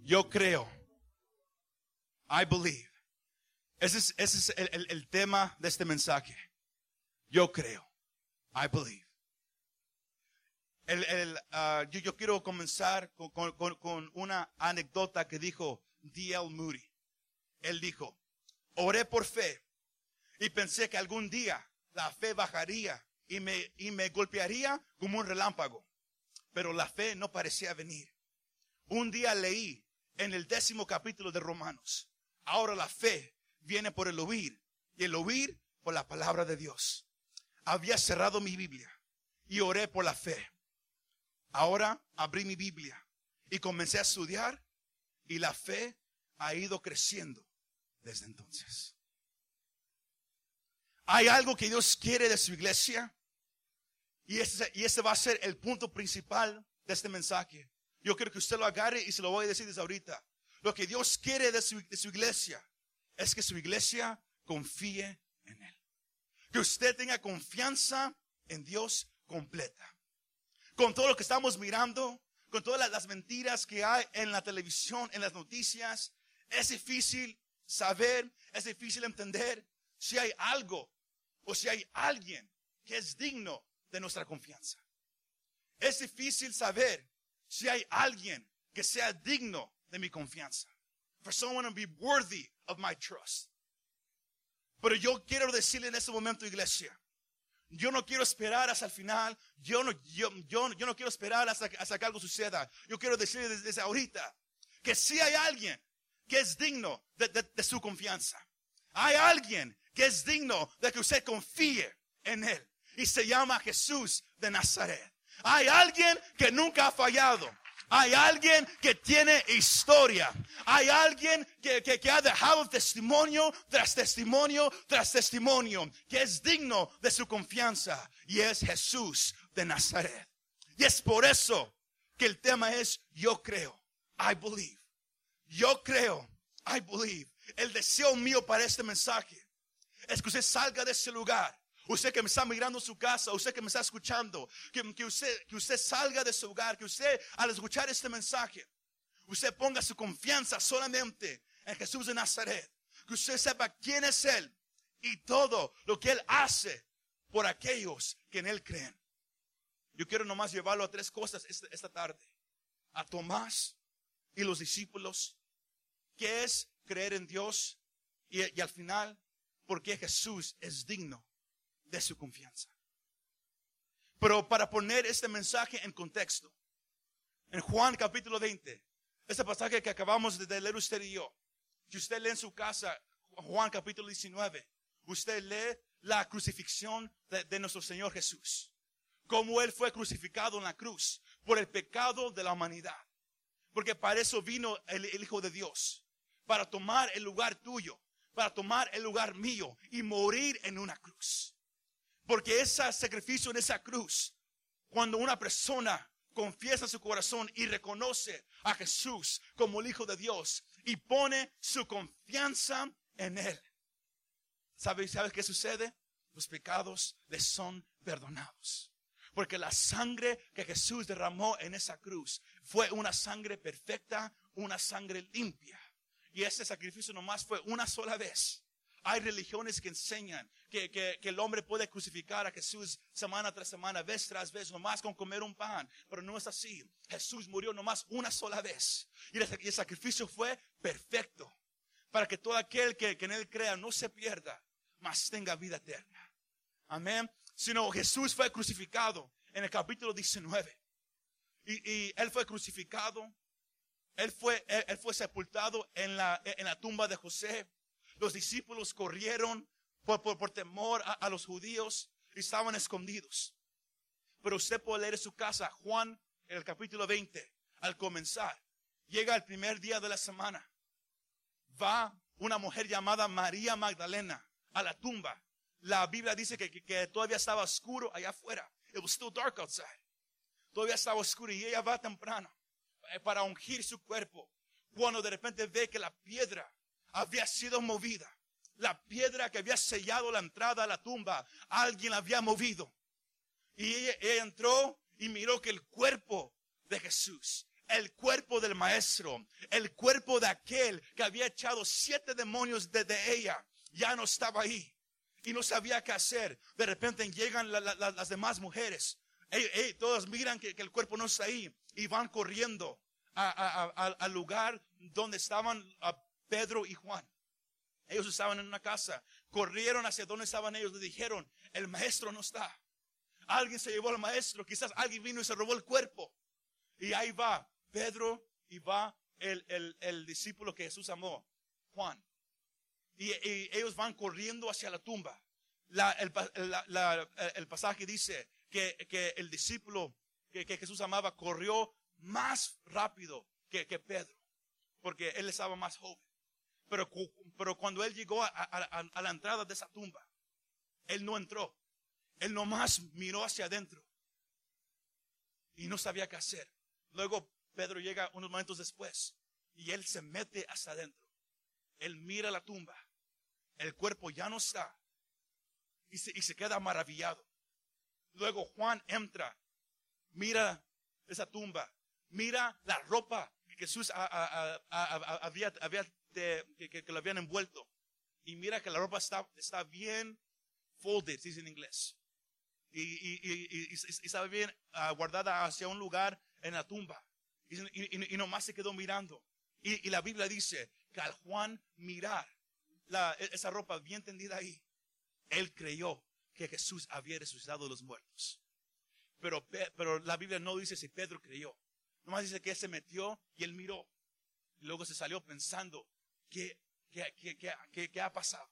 Yo creo. I believe. Ese es el tema de este mensaje. Yo creo. I believe. Yo quiero comenzar con una anécdota que dijo D.L. Moody. Él dijo, oré por fe y pensé que algún día la fe bajaría y me golpearía como un relámpago. Pero la fe no parecía venir. Un día leí en el 10º capítulo de Romanos. Ahora la fe viene por el oír y el oír por la palabra de Dios. Había cerrado mi Biblia y oré por la fe. Ahora abrí mi Biblia y comencé a estudiar y la fe ha ido creciendo desde entonces. Hay algo que Dios quiere de su iglesia y ese va a ser el punto principal de este mensaje. Yo quiero que usted lo agarre y se lo voy a decir desde ahorita. Lo que Dios quiere de su iglesia es que su iglesia confíe en Él. Que usted tenga confianza en Dios completa. Con todo lo que estamos mirando, con todas las mentiras que hay en la televisión, en las noticias, es difícil saber, es difícil entender si hay algo o si hay alguien que es digno de nuestra confianza. Es difícil saber si hay alguien que sea digno de mi confianza. For someone to be worthy of my trust. Pero yo quiero decirle en este momento, iglesia, yo no quiero esperar hasta el final. Yo no quiero esperar hasta que algo suceda. Yo quiero decirle desde ahorita que si hay alguien que es digno de su confianza. Hay alguien que es digno de que usted confíe en Él. Y se llama Jesús de Nazaret. Hay alguien que nunca ha fallado. Hay alguien que tiene historia. Hay alguien que ha dejado testimonio tras testimonio tras testimonio, que es digno de su confianza, y es Jesús de Nazaret. Y es por eso que el tema es yo creo, I believe. Yo creo, I believe. El deseo mío para este mensaje es que usted salga de ese lugar. Usted que me está mirando en su casa, usted que me está escuchando, que usted salga de su hogar, que usted al escuchar este mensaje, usted ponga su confianza solamente en Jesús de Nazaret. Que usted sepa quién es Él y todo lo que Él hace por aquellos que en Él creen. Yo quiero nomás llevarlo a 3 cosas esta tarde. A Tomás y los discípulos, qué es creer en Dios y al final, por qué Jesús es digno de su confianza. Pero para poner este mensaje en contexto, en Juan capítulo 20, este pasaje que acabamos de leer usted y yo, si usted lee en su casa Juan capítulo 19, usted lee la crucifixión de nuestro Señor Jesús, cómo Él fue crucificado en la cruz por el pecado de la humanidad, porque para eso vino el Hijo de Dios, para tomar el lugar tuyo, para tomar el lugar mío y morir en una cruz. Porque ese sacrificio en esa cruz, cuando una persona confiesa su corazón y reconoce a Jesús como el Hijo de Dios y pone su confianza en Él, ¿sabe qué sucede? Los pecados les son perdonados. Porque la sangre que Jesús derramó en esa cruz fue una sangre perfecta, una sangre limpia. Y ese sacrificio nomás fue una sola vez. Hay religiones que enseñan que el hombre puede crucificar a Jesús semana tras semana, vez tras vez, nomás con comer un pan. Pero no es así. Jesús murió nomás una sola vez. Y el sacrificio fue perfecto. Para que todo aquel que en Él crea no se pierda, mas tenga vida eterna. Amén. Sino Jesús fue crucificado en el capítulo 19. Y Él fue crucificado. Él fue sepultado en la tumba de José. Los discípulos corrieron por temor a los judíos y estaban escondidos. Pero usted puede leer en su casa Juan, el capítulo 20, al comenzar. Llega el primer día de la semana. Va una mujer llamada María Magdalena a la tumba. La Biblia dice que todavía estaba oscuro allá afuera. It was still dark outside. Todavía estaba oscuro y ella va temprano para ungir su cuerpo. Cuando de repente ve que la piedra había sido movida. La piedra que había sellado la entrada a la tumba, alguien la había movido. Y ella entró y miró que el cuerpo de Jesús el cuerpo del maestro, el cuerpo de aquel que había echado 7 demonios de ella, ya no estaba ahí y no sabía qué hacer. De repente llegan las demás mujeres. Todas miran que el cuerpo no está ahí y van corriendo al lugar donde estaban Pedro y Juan. Ellos estaban en una casa, corrieron hacia donde estaban ellos, le dijeron, el maestro no está. Alguien se llevó al maestro, quizás alguien vino y se robó el cuerpo. Y ahí va Pedro y va el discípulo que Jesús amó, Juan. Y ellos van corriendo hacia la tumba. El pasaje dice que el discípulo que Jesús amaba corrió más rápido que Pedro, porque él estaba más joven. Pero cuando él llegó a la entrada de esa tumba, él no entró. Él nomás miró hacia adentro y no sabía qué hacer. Luego Pedro llega unos momentos después y él se mete hasta adentro. Él mira la tumba. El cuerpo ya no está y se queda maravillado. Luego Juan entra, mira esa tumba, mira la ropa que Jesús que lo habían envuelto, y mira que la ropa está bien folded, se dice en inglés, y estaba bien guardada hacia un lugar en la tumba, y nomás se quedó mirando. Y la Biblia dice que al Juan mirar esa ropa bien tendida ahí, él creyó que Jesús había resucitado de los muertos. Pero la Biblia no dice si Pedro creyó. Nomás dice que él se metió y él miró. Y luego se salió pensando, ¿qué ha pasado?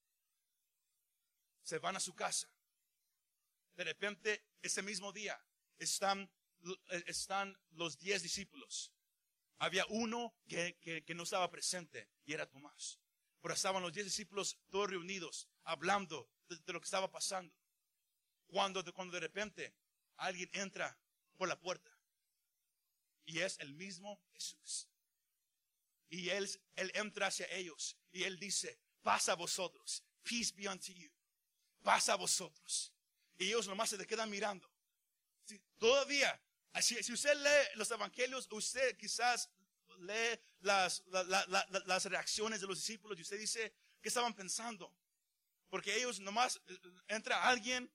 Se van a su casa. De repente, ese mismo día, están los 10 discípulos. Había uno que no estaba presente y era Tomás. Pero estaban los 10 discípulos todos reunidos, hablando de lo que estaba pasando. Cuando de repente alguien entra por la puerta. Y es el mismo Jesús. Y él entra hacia ellos. Y él dice, paz a vosotros. Peace be unto you. Paz a vosotros. Y ellos nomás se le quedan mirando. Sí, todavía, si usted lee los evangelios, usted quizás lee las reacciones de los discípulos y usted dice, ¿qué estaban pensando? Porque ellos nomás, entra alguien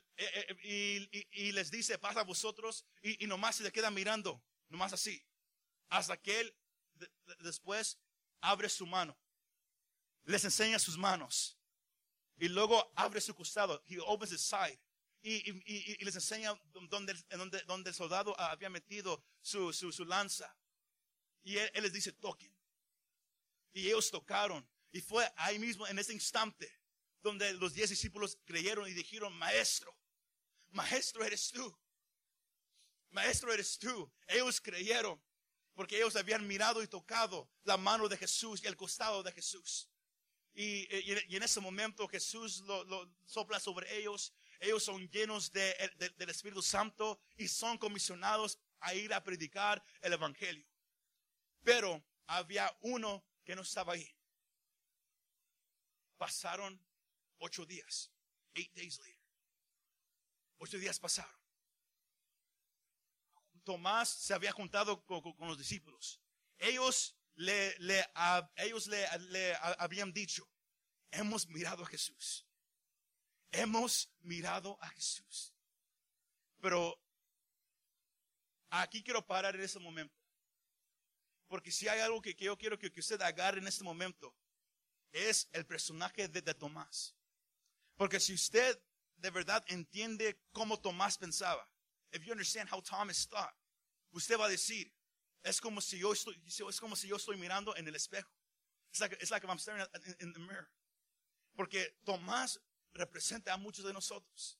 y les dice, paz a vosotros, y nomás se le quedan mirando, nomás así, hasta que él después abre su mano, les enseña sus manos, y luego abre su costado, he opens his side, y les enseña donde el soldado había metido su lanza, y él les dice, toquen, y ellos tocaron, y fue ahí mismo en ese instante donde los 10 discípulos creyeron y dijeron, maestro eres tú. Maestro eres tú. Ellos creyeron porque ellos habían mirado y tocado la mano de Jesús y el costado de Jesús. Y en ese momento Jesús lo sopla sobre ellos. Ellos son llenos del Espíritu Santo y son comisionados a ir a predicar el evangelio. Pero había uno que no estaba ahí. Pasaron 8 días. 8 days later. 8 días pasaron. Tomás se había juntado con los discípulos. Ellos le habían dicho, hemos mirado a Jesús. Hemos mirado a Jesús. Pero aquí quiero parar en ese momento. Porque si hay algo que yo quiero que usted agarre en este momento, es el personaje de Tomás. Porque si usted de verdad entiende cómo Tomás pensaba, if you understand how Thomas thought, usted va a decir, es como si yo estoy mirando en el espejo. It's like if I'm staring in the mirror. Porque Tomás representa a muchos de nosotros.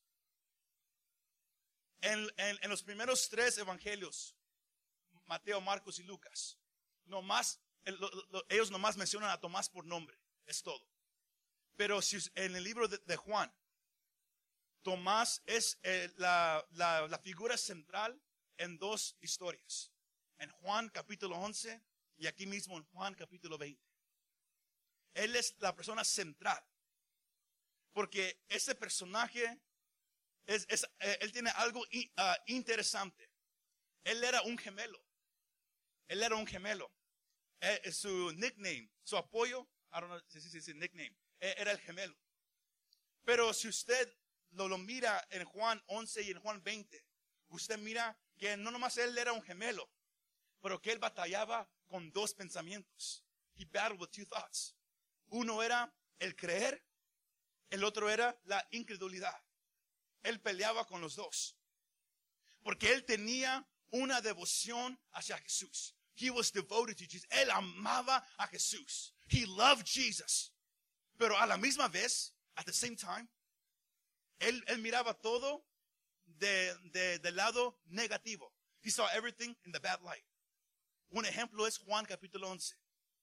En los primeros 3 evangelios, Mateo, Marcos y Lucas, ellos nomás mencionan a Tomás por nombre. Es todo. Pero si en el libro de Juan, Tomás es la figura central en 2 historias. En Juan capítulo 11 y aquí mismo en Juan capítulo 20. Él es la persona central. Porque ese personaje, él tiene algo interesante. Él era un gemelo. Él era un gemelo. Su nickname, su apoyo, I don't know, sí, nickname, era el gemelo. Pero si usted lo mira en Juan 11 y en Juan 20, usted mira que no nomás él era un gemelo, pero que él batallaba con dos pensamientos. He battled with two thoughts. Uno era el creer, el otro era la incredulidad. Él peleaba con los dos. Porque él tenía una devoción hacia Jesús. He was devoted to Jesus. Él amaba a Jesús. He loved Jesus. Pero a la misma vez, at the same time, él miraba todo del lado negativo. He saw everything in the bad light. Un ejemplo es Juan capítulo 11.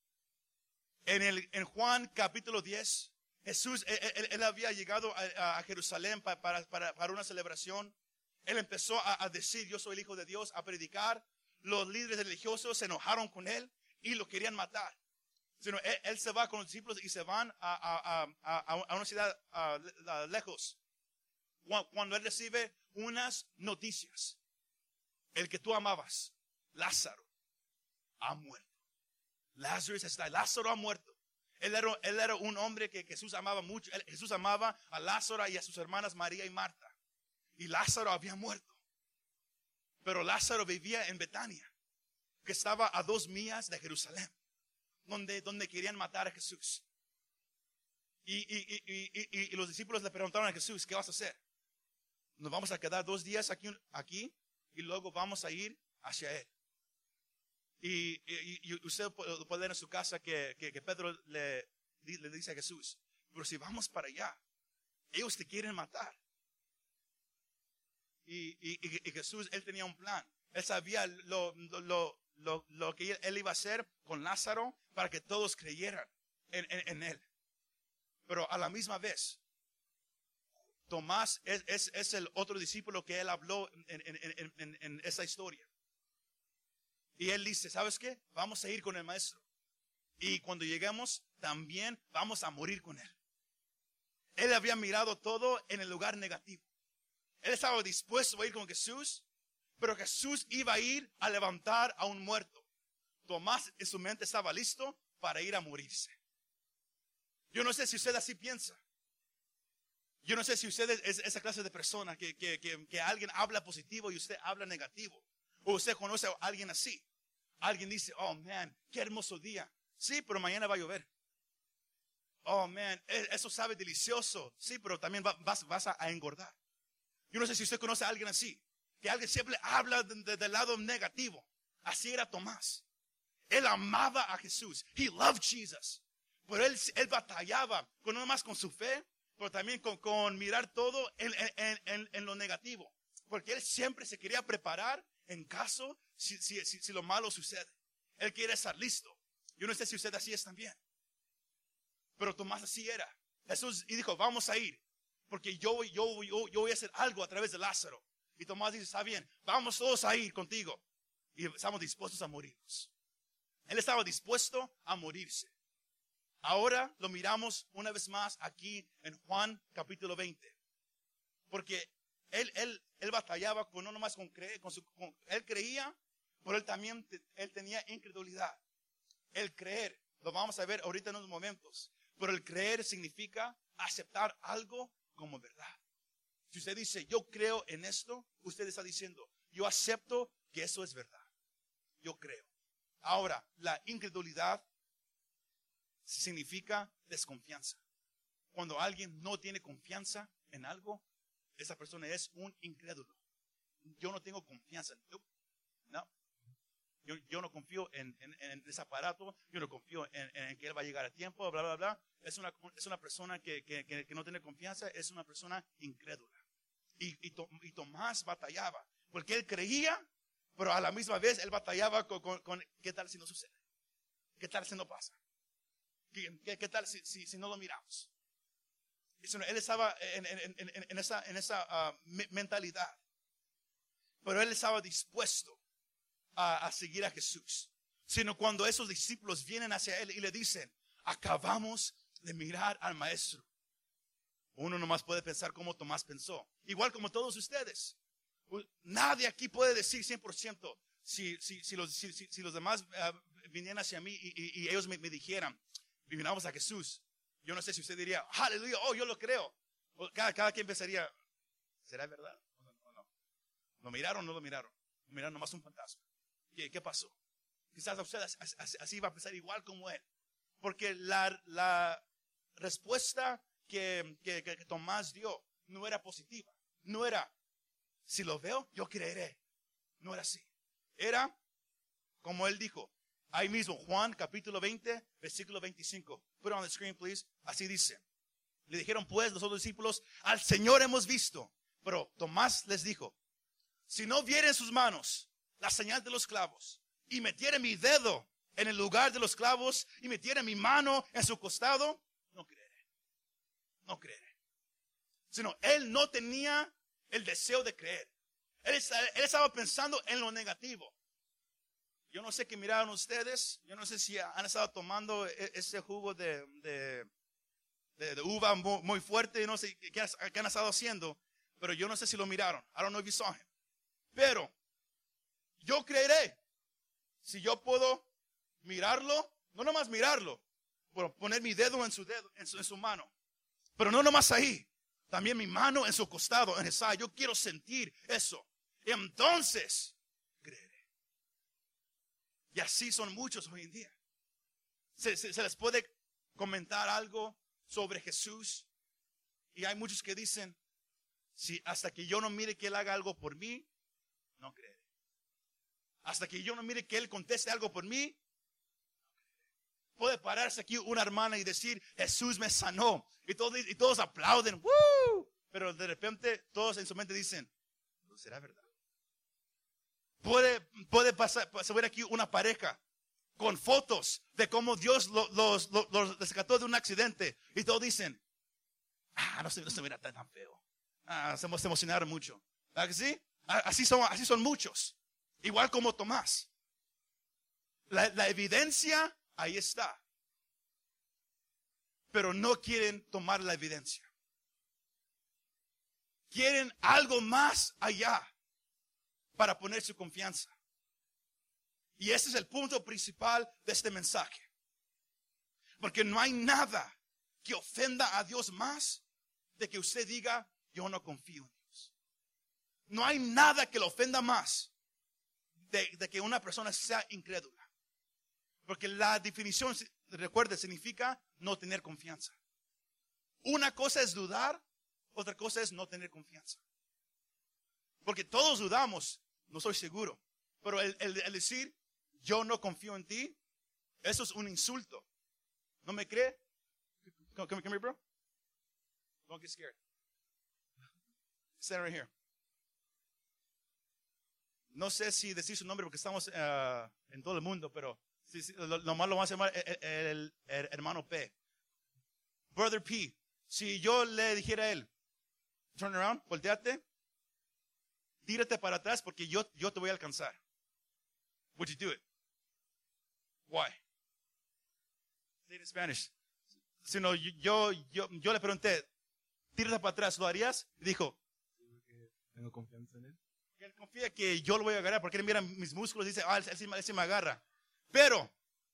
En Juan capítulo 10, Jesús, él había llegado a Jerusalén para una celebración. Él empezó a decir, yo soy el Hijo de Dios, a predicar. Los líderes religiosos se enojaron con él y lo querían matar. Sino él se va con los discípulos y se van a una ciudad lejos. Cuando él recibe unas noticias. El que tú amabas, Lázaro, ha muerto. Lázaro ha muerto. Él era un hombre que Jesús amaba mucho. Jesús amaba a Lázaro y a sus hermanas María y Marta. Y Lázaro había muerto. Pero Lázaro vivía en Betania, que estaba a 2 millas de Jerusalén, donde querían matar a Jesús. Y los discípulos le preguntaron a Jesús, ¿qué vas a hacer? Nos vamos a quedar 2 días aquí y luego vamos a ir hacia él. Y usted puede ver en su casa que Pedro le dice a Jesús, pero si vamos para allá, ellos te quieren matar. Y Jesús, él tenía un plan. Él sabía lo que él iba a hacer con Lázaro para que todos creyeran en él. Pero a la misma vez, Tomás es el otro discípulo que él habló en esa historia. Y él dice, ¿sabes qué? Vamos a ir con el maestro. Y cuando lleguemos, también vamos a morir con él. Él había mirado todo en el lugar negativo. Él estaba dispuesto a ir con Jesús, pero Jesús iba a ir a levantar a un muerto. Tomás en su mente estaba listo para ir a morirse. Yo no sé si usted así piensa. Yo no sé si usted es esa clase de persona que alguien habla positivo y usted habla negativo. O usted conoce a alguien así. Alguien dice, oh man, qué hermoso día. Sí, pero mañana va a llover. Oh man, eso sabe delicioso. Sí, pero también vas a engordar. Yo no sé si usted conoce a alguien así. Que alguien siempre habla del lado negativo. Así era Tomás. Él amaba a Jesús. He loved Jesus. Pero él batallaba, no más con su fe, pero también con mirar todo en lo negativo. Porque él siempre se quería preparar en caso si lo malo sucede. Él quiere estar listo. Yo no sé si usted así es también. Pero Tomás así era. Jesús y dijo, vamos a ir. Porque yo voy a hacer algo a través de Lázaro. Y Tomás dice, está bien, vamos todos a ir contigo. Y estamos dispuestos a morirnos. Él estaba dispuesto a morirse. Ahora lo miramos una vez más aquí en Juan capítulo 20. Porque él batallaba no nomás con creer, él creía, pero él también él tenía incredulidad. El creer, lo vamos a ver ahorita en unos momentos. Pero el creer significa aceptar algo como verdad. Si usted dice, yo creo en esto, usted está diciendo, yo acepto que eso es verdad. Yo creo. Ahora, la incredulidad significa desconfianza. Cuando alguien no tiene confianza en algo, esa persona es un incrédulo. Yo no tengo confianza. Yo no confío en ese aparato. Yo no confío en que él va a llegar a tiempo, bla, bla, bla. Es una persona que no tiene confianza, es una persona incrédula. Y Tomás batallaba, porque él creía, pero a la misma vez él batallaba con ¿qué tal si no sucede? ¿Qué tal si no pasa? ¿Qué tal si no lo miramos? Él estaba en esa mentalidad. Pero él estaba dispuesto a seguir a Jesús. Sino cuando esos discípulos vienen hacia él y le dicen, acabamos de mirar al maestro. Uno nomás puede pensar como Tomás pensó. Igual como todos ustedes. Nadie aquí puede decir 100%, si los demás vinieran hacia mí y ellos me dijeran, miramos a Jesús, yo no sé si usted diría, aleluya, oh, yo lo creo. O cada quien pensaría, ¿será verdad o no? ¿Lo miraron o no lo miraron? ¿Lo miraron nomás un fantasma? ¿Qué pasó? Quizás a usted así va a pensar igual como él. Porque la respuesta que Tomás dio no era positiva. No era, si lo veo, yo creeré. No era así. Era, como él dijo, ahí mismo, Juan capítulo 20, versículo 25. Put it on the screen, please. Así dice. Le dijeron pues los otros discípulos, al Señor hemos visto. Pero Tomás les dijo, si no viere en sus manos la señal de los clavos, y metiere mi dedo en el lugar de los clavos, y metiere mi mano en su costado, no creeré. No creeré. Sino, él no tenía el deseo de creer. Él estaba pensando en lo negativo. Yo no sé qué miraron ustedes. Yo no sé si han estado tomando ese jugo de uva muy fuerte. No sé qué han estado haciendo. Pero yo no sé si lo miraron. I don't know if you saw him. Pero yo creeré. Si yo puedo mirarlo, no nomás mirarlo, pero poner mi dedo en su mano. Pero no nomás ahí. También mi mano en su costado, en esa. Yo quiero sentir eso. Entonces, creeré. Y así son muchos hoy en día. Se les puede comentar algo sobre Jesús. Y hay muchos que dicen, si hasta que yo no mire que Él haga algo por mí, no creeré. Hasta que yo no mire que Él conteste algo por mí, puede pararse aquí una hermana y decir, Jesús me sanó. Y todos aplauden. ¡Woo! Pero de repente todos en su mente dicen, ¿no será verdad? Puede ver aquí una pareja con fotos de cómo Dios los rescató de un accidente. Y todos dicen, no se mira tan feo. Se emocionaron mucho. ¿Verdad que sí? Así son muchos. Igual como Tomás. La evidencia ahí está. Pero no quieren tomar la evidencia. Quieren algo más allá para poner su confianza. Y ese es el punto principal de este mensaje. Porque no hay nada que ofenda a Dios más de que usted diga, yo no confío en Dios. No hay nada que lo ofenda más de que una persona sea incrédula. Porque la definición, recuerde, significa no tener confianza. Una cosa es dudar, otra cosa es no tener confianza. Porque todos dudamos, no estoy seguro. Pero el decir, yo no confío en ti, eso es un insulto. ¿No me cree? Come here, bro. Don't get scared. Stand right here. No sé si decir su nombre porque estamos en todo el mundo, pero nomás lo vamos a llamar el hermano P. Brother P. Si yo le dijera a él, turn around, volteate, tírate para atrás porque yo te voy a alcanzar. Would you do it? Why? Say it in Spanish. Si no, yo le pregunté, tírate para atrás, ¿lo harías? Y dijo, tengo confianza en él. Él confía que yo lo voy a agarrar porque él mira mis músculos y dice, él sí me agarra. Pero,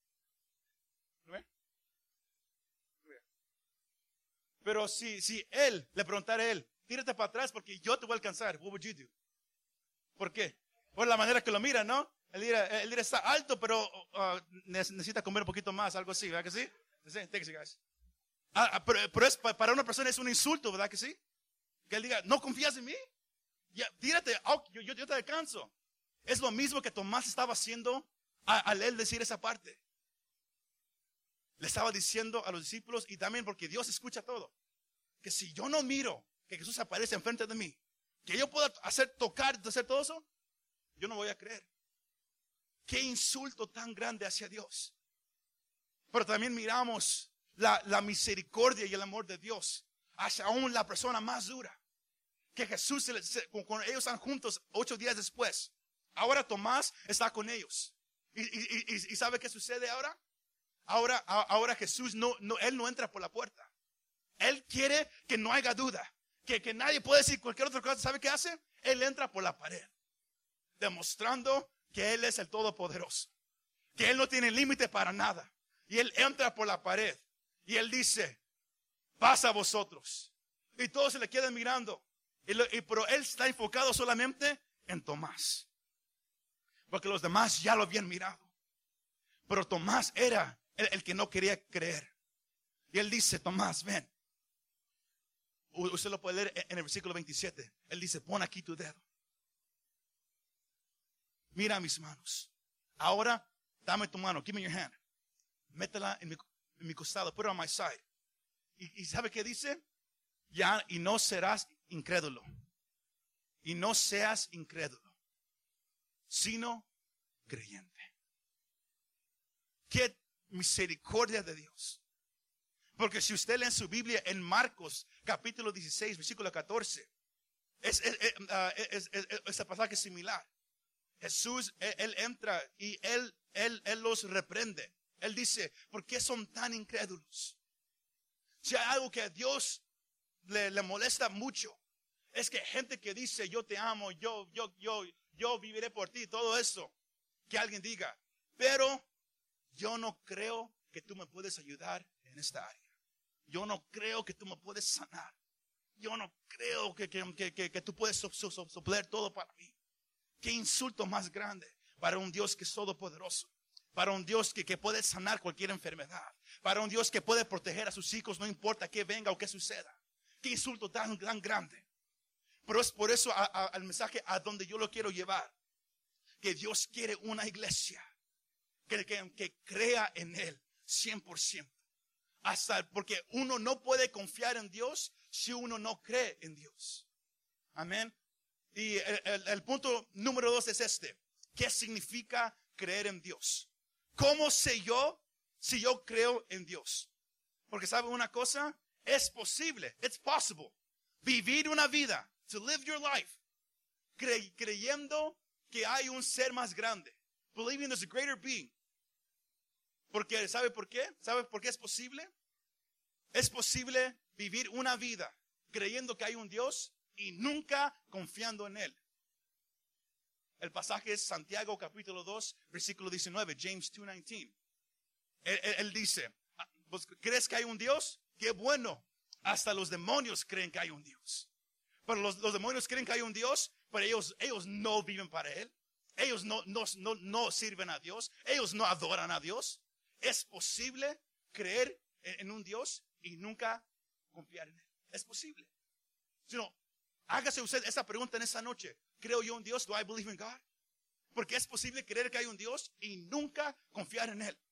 pero si él le preguntara a él, tírate para atrás porque yo te voy a alcanzar, what would you do? ¿Por qué? Por la manera que lo mira, ¿no? Él dirá está alto, pero necesita comer un poquito más, algo así, ¿verdad que sí? Take it, guys. Pero para una persona es un insulto, ¿verdad que sí? Que él diga, ¿no confías en mí? Ya, tírate, yo te alcanzo. Es lo mismo que Tomás estaba haciendo al él decir esa parte. Le estaba diciendo a los discípulos y también porque Dios escucha todo. Que si yo no miro que Jesús aparece enfrente de mí, que yo pueda hacer todo eso, yo no voy a creer. Qué insulto tan grande hacia Dios. Pero también miramos la misericordia y el amor de Dios hacia aún la persona más dura. Que Jesús, cuando ellos están juntos 8 días después, ahora Tomás está con ellos. ¿Y sabe qué sucede ahora? Ahora Jesús él no entra por la puerta. Él quiere que no haya duda. Que nadie puede decir cualquier otra cosa. ¿Sabe qué hace? Él entra por la pared. Demostrando que Él es el Todopoderoso, que Él no tiene límite para nada. Y Él entra por la pared y Él dice, pasa a vosotros. Y todos se le quedan mirando. Pero Él está enfocado solamente en Tomás, porque los demás ya lo habían mirado. Pero Tomás era el que no quería creer. Y Él dice, Tomás, ven. Usted lo puede leer en el versículo 27. Él dice, pon aquí tu dedo. Mira mis manos. Ahora, dame tu mano. Give me your hand. Métela en mi costado. Put it on my side. ¿Y sabe qué dice? Ya, y no serás incrédulo. Y no seas incrédulo, sino creyente. Qué misericordia de Dios. Porque si usted lee en su Biblia en Marcos capítulo 16 versículo 14, ese pasaje es similar. Jesús, Él entra y Él los reprende. Él dice, ¿por qué son tan incrédulos? Si hay algo que a Dios le molesta mucho, es que gente que dice, yo te amo, yo viviré por ti, todo eso, que alguien diga, pero yo no creo que tú me puedes ayudar en esta área. Yo no creo que tú me puedes sanar. Yo no creo que tú puedes soplar todo para mí. Qué insulto más grande para un Dios que es todopoderoso. Para un Dios que puede sanar cualquier enfermedad. Para un Dios que puede proteger a sus hijos, no importa qué venga o qué suceda. Qué insulto tan grande. Pero es por eso al mensaje a donde yo lo quiero llevar. Que Dios quiere una iglesia que crea en Él 100%. Porque uno no puede confiar en Dios si uno no cree en Dios. Amén. Y el punto número 2 es este. ¿Qué significa creer en Dios? ¿Cómo sé yo si yo creo en Dios? Porque ¿sabe una cosa? Es posible, it's possible, vivir una vida, to live your life, creyendo que hay un ser más grande. Believing there's a greater being. Porque ¿sabe por qué? ¿Sabe por qué es posible? Es posible vivir una vida creyendo que hay un Dios y nunca confiando en Él. El pasaje es Santiago capítulo 2, versículo 19, James 2:19. Él dice, ¿crees que hay un Dios? Qué bueno, hasta los demonios creen que hay un Dios. Pero los demonios creen que hay un Dios, pero ellos no viven para Él. Ellos no sirven a Dios. Ellos no adoran a Dios. Es posible creer en un Dios y nunca confiar en Él. Es posible. Si no, hágase usted esa pregunta en esa noche. ¿Creo yo en Dios? ¿Do I believe in God? Porque es posible creer que hay un Dios y nunca confiar en Él.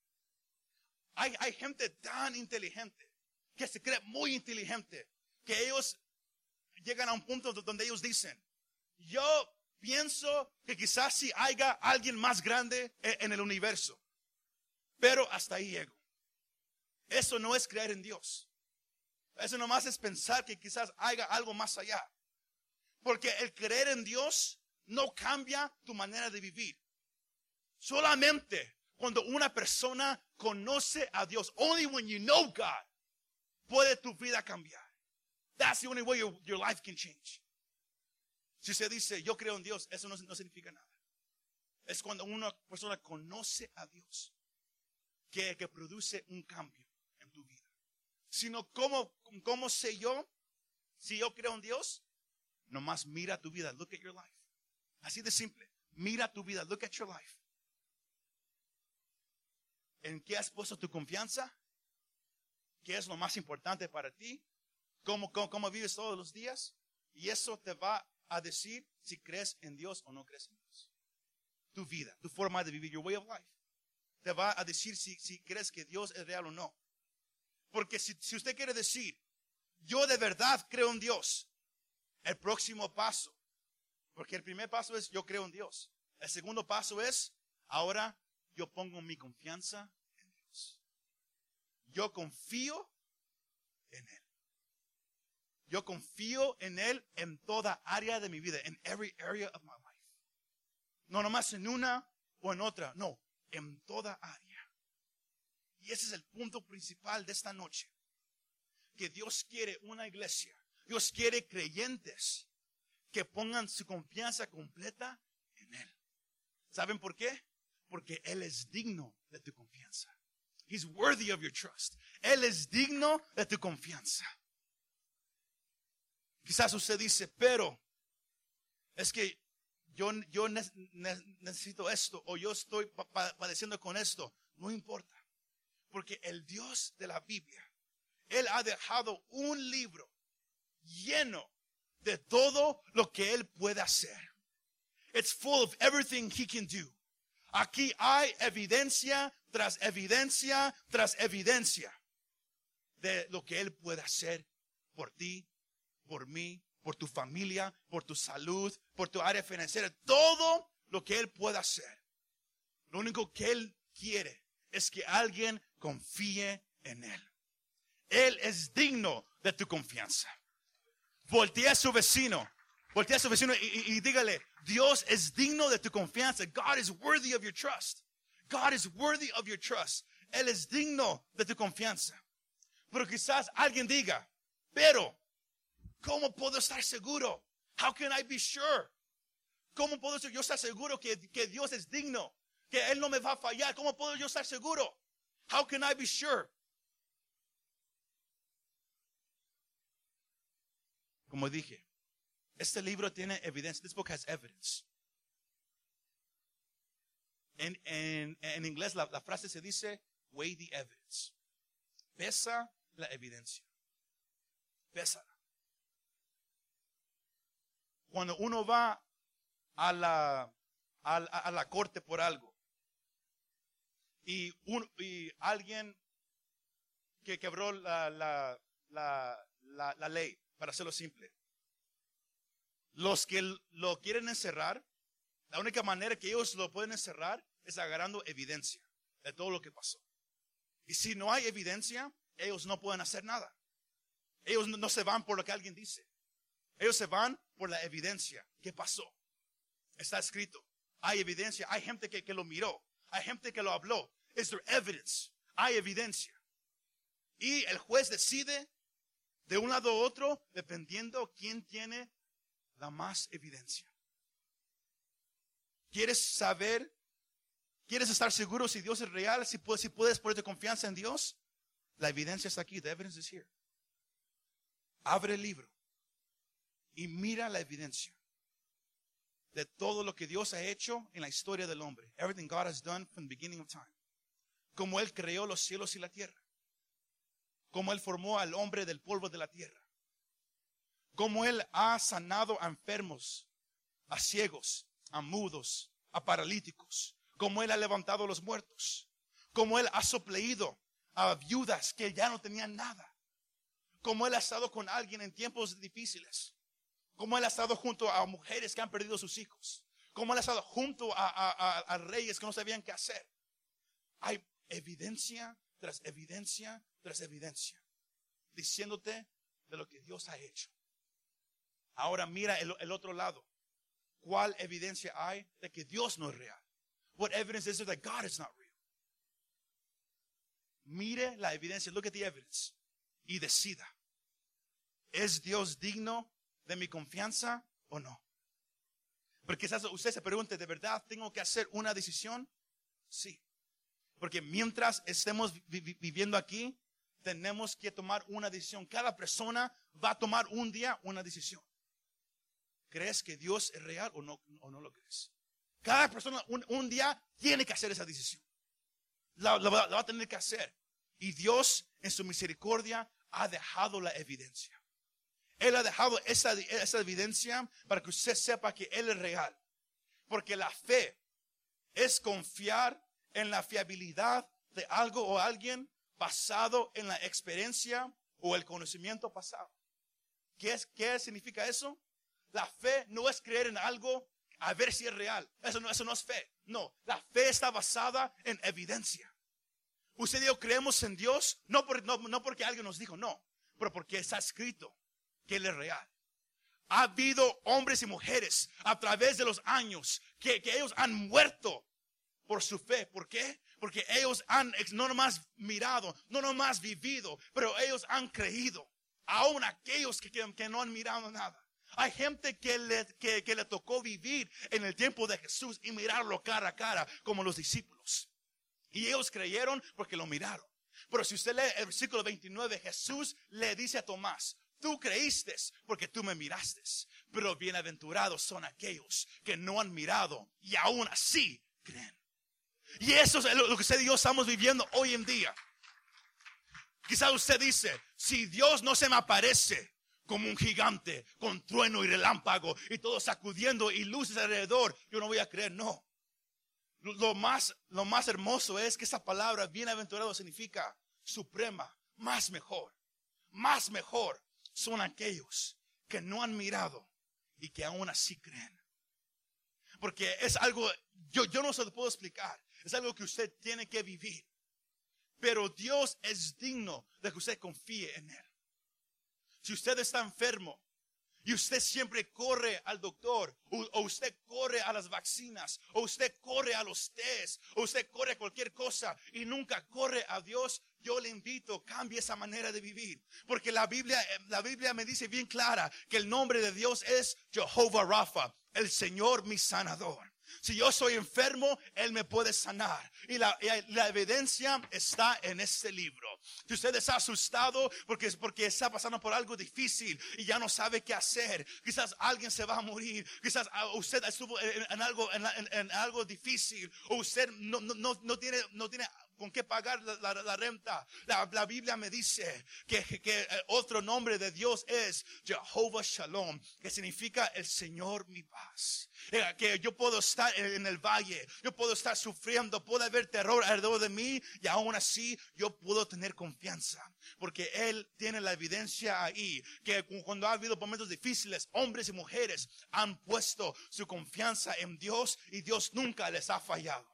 Hay gente tan inteligente que se cree muy inteligente que ellos llegan a un punto donde ellos dicen, yo pienso que quizás sí haya alguien más grande en el universo, pero hasta ahí llego. Eso no es creer en Dios. Eso nomás es pensar que quizás haya algo más allá. Porque el creer en Dios no cambia tu manera de vivir. Solamente cuando una persona conoce a Dios, only when you know God, puede tu vida cambiar. That's the only way your life can change. Si usted dice, yo creo en Dios, eso no significa nada. Es cuando una persona conoce a Dios que produce un cambio en tu vida. Sino, ¿cómo sé yo si yo creo en Dios? Nomás mira tu vida, look at your life. Así de simple. Mira tu vida, look at your life. ¿En qué has puesto tu confianza? ¿Qué es lo más importante para ti? ¿Cómo vives todos los días? Y eso te va a decir si crees en Dios o no crees en Dios. Tu vida, tu forma de vivir, your way of life. Te va a decir si crees que Dios es real o no. Porque si usted quiere decir, yo de verdad creo en Dios, el próximo paso, porque el primer paso es yo creo en Dios. El segundo paso es, ahora yo pongo mi confianza en Dios. Yo confío en Él. Yo confío en Él en toda área de mi vida, en every area of my life. No nomás en una o en otra, no, en toda área. Y ese es el punto principal de esta noche. Que Dios quiere una iglesia. Dios quiere creyentes que pongan su confianza completa en Él. ¿Saben por qué? Porque Él es digno de tu confianza. He's worthy of your trust. Él es digno de tu confianza. Quizás usted dice, pero es que yo necesito esto, o yo estoy padeciendo con esto. No importa, porque el Dios de la Biblia, Él ha dejado un libro lleno de todo lo que Él puede hacer. It's full of everything He can do. Aquí hay evidencia tras evidencia tras evidencia de lo que Él puede hacer por ti, por mí, por tu familia, por tu salud, por tu área financiera. Todo lo que Él puede hacer. Lo único que Él quiere es que alguien confíe en Él. Él es digno de tu confianza. Voltea a su vecino y dígale, Dios es digno de tu confianza. God is worthy of your trust. God is worthy of your trust. Él es digno de tu confianza. Pero quizás alguien diga, pero, ¿cómo puedo estar seguro? How can I be sure? ¿Cómo puedo yo estar seguro que Dios es digno? Que Él no me va a fallar. ¿Cómo puedo yo estar seguro? How can I be sure? Como dije, este libro tiene evidencia. This book has evidence. En inglés la frase se dice, weigh the evidence. Pesa la evidencia. Pésala. Cuando uno va a la corte por algo y alguien que quebró la ley, para hacerlo simple, los que lo quieren encerrar, la única manera que ellos lo pueden encerrar es agarrando evidencia de todo lo que pasó. Y si no hay evidencia, ellos no pueden hacer nada. Ellos no se van por lo que alguien dice. Ellos se van por la evidencia. ¿Qué pasó? Está escrito. Hay evidencia. Hay gente que lo miró. Hay gente que lo habló. Is there evidence? Hay evidencia. Y el juez decide de un lado a otro dependiendo quién tiene la más evidencia. ¿Quieres saber? ¿Quieres estar seguro si Dios es real? Si puedes ponerte confianza en Dios. La evidencia está aquí. The evidence is here. Abre el libro y mira la evidencia de todo lo que Dios ha hecho en la historia del hombre. Everything God has done from the beginning of time. Como Él creó los cielos y la tierra. Como Él formó al hombre del polvo de la tierra. Como Él ha sanado a enfermos, a ciegos, a mudos, a paralíticos. Como Él ha levantado a los muertos. Como Él ha sopleído a viudas que ya no tenían nada. Como Él ha estado con alguien en tiempos difíciles. Como Él ha estado junto a mujeres que han perdido sus hijos. Como Él ha estado junto a reyes que no sabían qué hacer. Hay evidencia tras evidencia tras evidencia. Diciéndote de lo que Dios ha hecho. Ahora mira el otro lado. ¿Cuál evidencia hay de que Dios no es real? What evidence is there that God is not real? Mire la evidencia. Look at the evidence. Y decida. ¿Es Dios digno de mi confianza o no? Porque quizás usted se pregunte, ¿de verdad tengo que hacer una decisión? Sí. Porque mientras estemos viviendo aquí, tenemos que tomar una decisión. Cada persona va a tomar un día una decisión. ¿Crees que Dios es real o no lo crees? Cada persona un día tiene que hacer esa decisión. La va a tener que hacer. Y Dios en su misericordia ha dejado la evidencia. Él ha dejado esa evidencia para que usted sepa que Él es real. Porque la fe es confiar en la fiabilidad de algo o alguien basado en la experiencia o el conocimiento pasado. ¿Qué significa eso? La fe no es creer en algo a ver si es real. Eso no es fe. No, la fe está basada en evidencia. Usted y yo creemos en Dios no porque alguien nos dijo, no, pero porque está escrito que Él es real. Ha habido hombres y mujeres a través de los años que ellos han muerto por su fe. ¿Por qué? Porque ellos han no nomás mirado, no nomás vivido, pero ellos han creído. Aún aquellos que no han mirado nada. Hay gente que le tocó vivir en el tiempo de Jesús y mirarlo cara a cara como los discípulos. Y ellos creyeron porque lo miraron. Pero si usted lee el versículo 29, Jesús le dice a Tomás: tú creíste porque tú me miraste, pero bienaventurados son aquellos que no han mirado y aún así creen. Y eso es lo que usted y yo estamos viviendo hoy en día. Quizás usted dice: si Dios no se me aparece como un gigante con trueno y relámpago y todo sacudiendo y luces alrededor, yo no voy a creer. No. Lo más hermoso es que esa palabra bienaventurado significa suprema, más mejor. Más mejor son aquellos que no han mirado y que aún así creen. Porque es algo, yo no se lo puedo explicar. Es algo que usted tiene que vivir. Pero Dios es digno de que usted confíe en Él. Si usted está enfermo y usted siempre corre al doctor, o usted corre a las vacunas, o usted corre a los test, o usted corre a cualquier cosa y nunca corre a Dios, yo le invito, cambie esa manera de vivir. Porque la Biblia me dice bien clara que el nombre de Dios es Jehová Rafa, el Señor mi sanador. Si yo soy enfermo, Él me puede sanar. Y la evidencia está en este libro. Si usted está asustado porque está pasando por algo difícil y ya no sabe qué hacer, quizás alguien se va a morir, quizás usted estuvo en algo difícil, o usted no tiene con qué pagar la renta. La Biblia me dice que otro nombre de Dios es Jehová Shalom, que significa el Señor mi paz. Que yo puedo estar en el valle, yo puedo estar sufriendo, puede haber terror alrededor de mí, y aún así yo puedo tener confianza, porque Él tiene la evidencia ahí, que cuando ha habido momentos difíciles, hombres y mujeres han puesto su confianza en Dios y Dios nunca les ha fallado.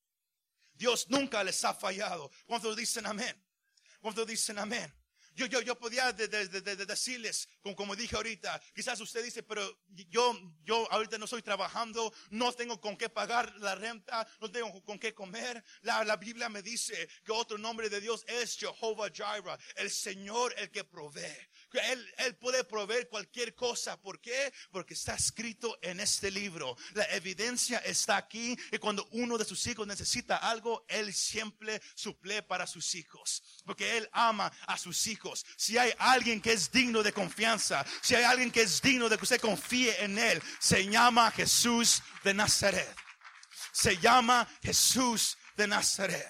Dios nunca les ha fallado. ¿Cuántos dicen amén? ¿Cuántos dicen amén? Yo podía decirles, como dije ahorita, quizás usted dice: pero yo ahorita no estoy trabajando, no tengo con qué pagar la renta, no tengo con qué comer. La Biblia me dice que otro nombre de Dios es Jehová Jireh, el Señor el que provee. Él puede proveer cualquier cosa. ¿Por qué? Porque está escrito en este libro. La evidencia está aquí, y cuando uno de sus hijos necesita algo, Él siempre suple para sus hijos, porque Él ama a sus hijos. Si hay alguien que es digno de confianza, si hay alguien que es digno de que usted confíe en Él, se llama Jesús de Nazaret. Se llama Jesús de Nazaret.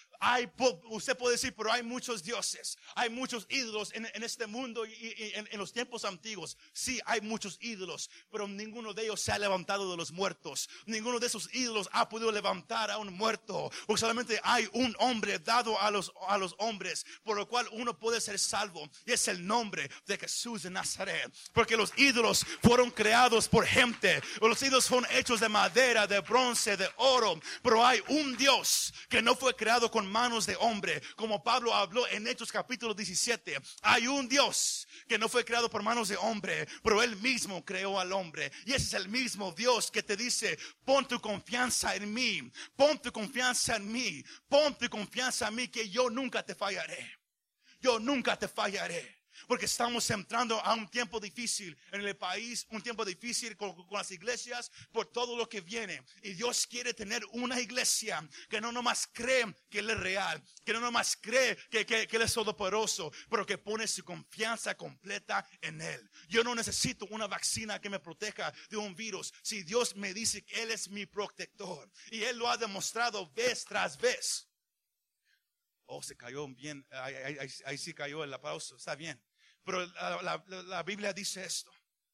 Usted puede decir: pero hay muchos dioses, hay muchos ídolos en este mundo y en los tiempos antiguos. Sí, hay muchos ídolos, pero ninguno de ellos se ha levantado de los muertos. Ninguno de esos ídolos ha podido levantar a un muerto, porque solamente hay un hombre dado a los hombres, por lo cual uno puede ser salvo, y es el nombre de Jesús de Nazaret. Porque los ídolos fueron creados por gente, los ídolos fueron hechos de madera, de bronce, de oro, pero hay un Dios que no fue creado con manos de hombre, como Pablo habló en Hechos capítulo 17. Hay un Dios que no fue creado por manos de hombre, pero Él mismo creó al hombre, y ese es el mismo Dios que te dice: pon tu confianza en mí, pon tu confianza en mí, pon tu confianza en mí, que yo nunca te fallaré. Yo nunca te fallaré. Porque estamos entrando a un tiempo difícil en el país, un tiempo difícil con las iglesias, por todo lo que viene. Y Dios quiere tener una iglesia que no nomás cree que Él es real, que no nomás cree que Él es todopoderoso, pero que pone su confianza completa en Él. Yo no necesito una vacuna que me proteja de un virus, si Dios me dice que Él es mi protector, y Él lo ha demostrado vez tras vez. Oh, se cayó bien, ahí sí cayó el aplauso, está bien. Pero la Biblia dice esto,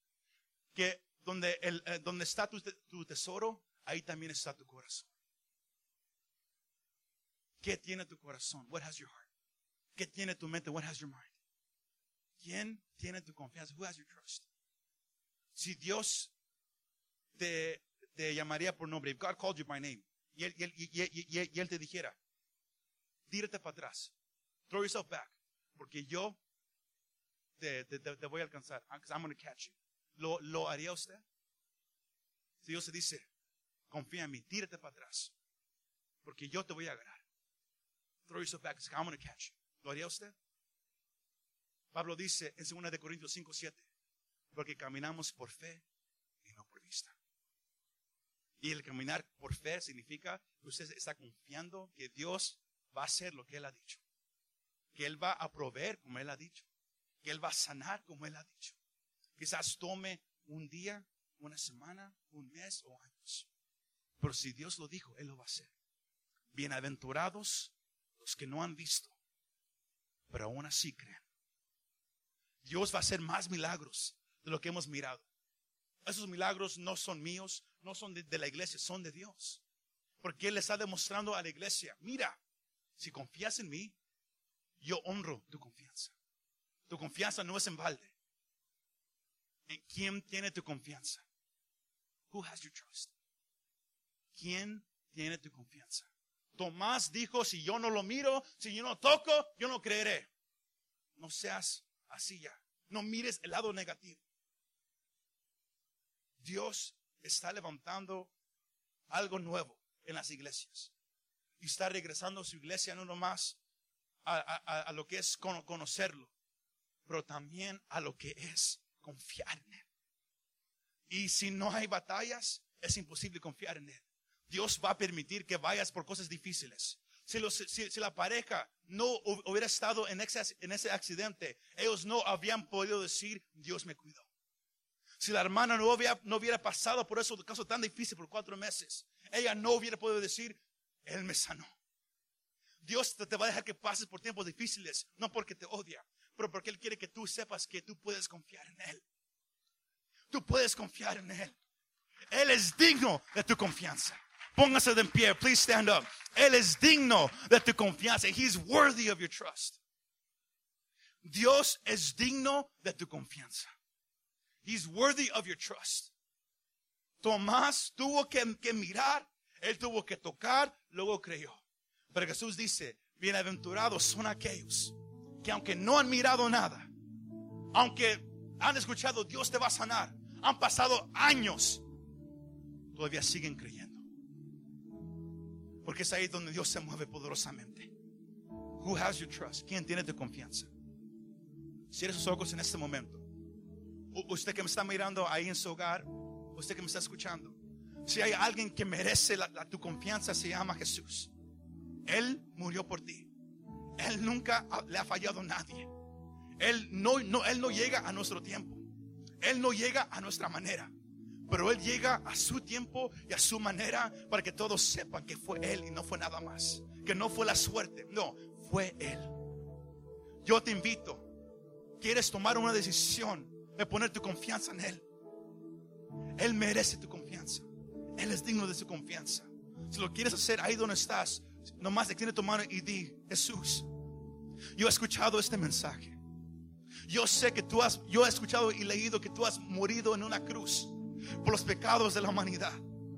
que donde está tu tesoro, ahí también está tu corazón. ¿Qué tiene tu corazón? What has your heart? ¿Qué tiene tu mente? What has your mind? ¿Quién tiene tu confianza? Who has your trust? Si Dios te llamaría por nombre, if God called you by name, y él te dijera: tírate para atrás, throw yourself back, porque yo te voy a alcanzar, because I'm going to catch you. ¿Lo haría usted? Si Dios se dice: confía en mí, tírate para atrás, porque yo te voy a agarrar, throw yourself back, because I'm going to catch you. ¿Lo haría usted? Pablo dice en 2 Corintios 5:7: Porque caminamos por fe y no por vista. Y el caminar por fe significa que usted está confiando que Dios va a hacer lo que Él ha dicho. Que Él va a proveer como Él ha dicho. Que Él va a sanar como Él ha dicho. Quizás tome un día, una semana, un mes o años. Pero si Dios lo dijo, Él lo va a hacer. Bienaventurados los que no han visto, pero aún así creen. Dios va a hacer más milagros de lo que hemos mirado. Esos milagros no son míos, no son de la iglesia, son de Dios. Porque Él le está demostrando a la iglesia, mira, si confías en mí, yo honro tu confianza. Tu confianza no es en balde. ¿En quién tiene tu confianza? Who has your trust? ¿Quién tiene tu confianza? Tomás dijo, si yo no lo miro, si yo no toco, yo no creeré. No seas así ya. No mires el lado negativo. Dios está levantando algo nuevo en las iglesias. Y está regresando a su iglesia no nomás a lo que es conocerlo, pero también a lo que es confiar en Él. Y si no hay batallas, es imposible confiar en Él. Dios va a permitir que vayas por cosas difíciles. Si la pareja no hubiera estado en ese accidente, ellos no habrían podido decir, Dios me cuidó. Si la hermana no hubiera pasado por ese caso tan difícil por 4 meses, ella no hubiera podido decir, Él me sanó. Dios te va a dejar que pases por tiempos difíciles, no porque te odia, pero porque Él quiere que tú sepas que tú puedes confiar en Él. Tú puedes confiar en Él. Él es digno de tu confianza. Póngase de pie, please stand up. Él es digno de tu confianza. He's worthy of your trust. Dios es digno de tu confianza. He's worthy of your trust. Tomás tuvo que mirar, él tuvo que tocar, luego creyó. Pero Jesús dice, bienaventurados son aquellos que aunque no han mirado nada, aunque han escuchado Dios te va a sanar, han pasado años, todavía siguen creyendo. Porque es ahí donde Dios se mueve poderosamente. Who has your trust? ¿Quién tiene tu confianza? Cierre sus ojos en este momento. Usted que me está mirando ahí en su hogar, usted que me está escuchando, si hay alguien que merece tu confianza, se llama Jesús. Él murió por ti. Él nunca le ha fallado a nadie. Él no llega a nuestro tiempo. Él no llega a nuestra manera. Pero Él llega a su tiempo y a su manera para que todos sepan que fue Él y no fue nada más. Que no fue la suerte, no, fue Él. Yo te invito, ¿quieres tomar una decisión de poner tu confianza en Él? Él merece tu confianza. Él es digno de su confianza. Si lo quieres hacer ahí donde estás, nomás extiende tu mano y di, Jesús, yo he escuchado este mensaje. Yo sé que yo he escuchado y leído que tú has morido en una cruz por los pecados de la humanidad.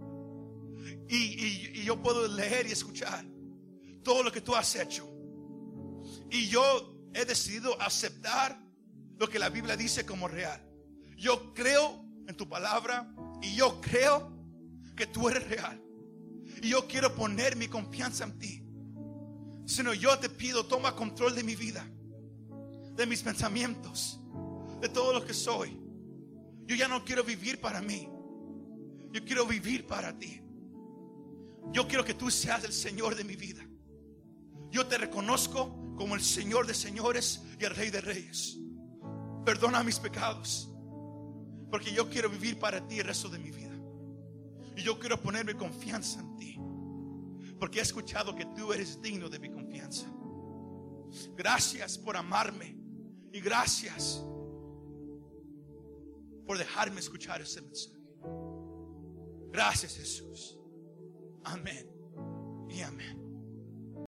Y yo puedo leer y escuchar todo lo que tú has hecho. Y yo he decidido aceptar lo que la Biblia dice como real. Yo creo en tu palabra y yo creo que tú eres real. Y yo quiero poner mi confianza en ti. Señor, yo te pido, toma control de mi vida, de mis pensamientos, de todo lo que soy. Yo ya no quiero vivir para mí. Yo quiero vivir para ti. Yo quiero que tú seas el Señor de mi vida. Yo te reconozco como el Señor de señores y el Rey de reyes. Perdona mis pecados, porque yo quiero vivir para ti el resto de mi vida. Y yo quiero poner mi confianza en ti, porque he escuchado que tú eres digno de mi confianza. Gracias por amarme y gracias por dejarme escuchar ese mensaje. Gracias, Jesús. Amén y amén.